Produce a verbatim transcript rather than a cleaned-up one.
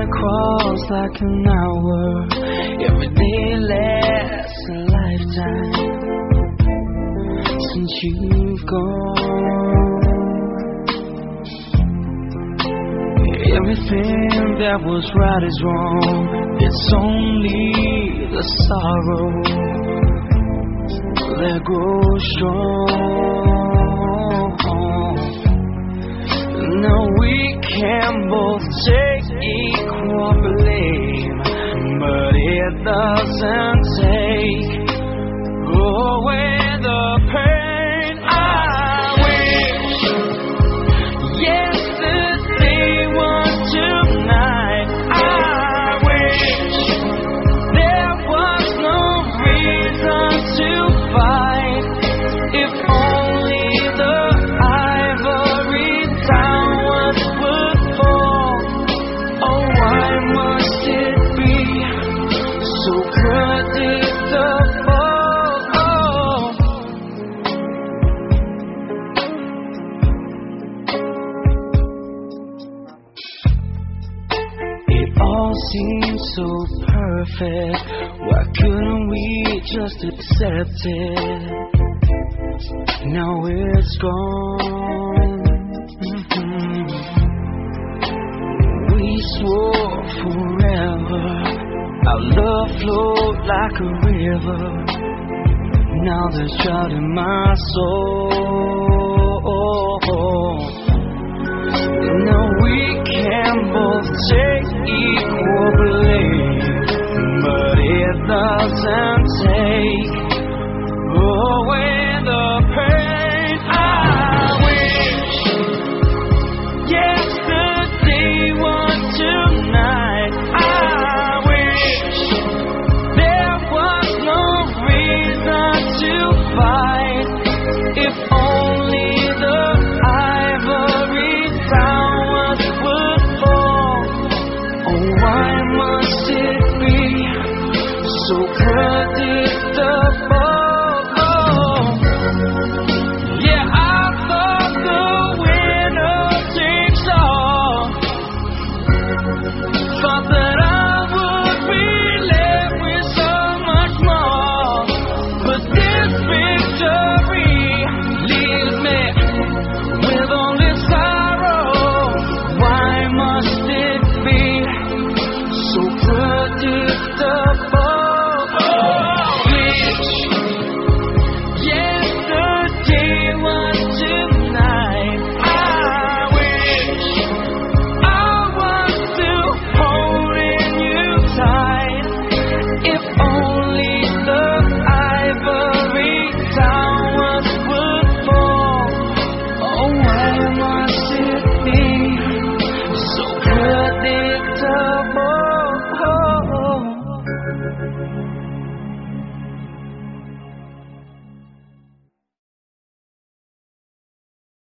across like an hour. Every day lasts a lifetime since you've gone. Everything that was right is wrong. It's only the sorrow that grows strong. Now we can both take equal blame, but it doesn't take away the pain. I wish yesterday was tonight. I wish there was no reason to fight. If only the ivory towers would fall. Oh, why must it be so predictable? It all seems so perfect. Why couldn't we just accept it? Now it's gone. Mhm. We swore forever, our love flowed like a river. Now there's drought in my soul.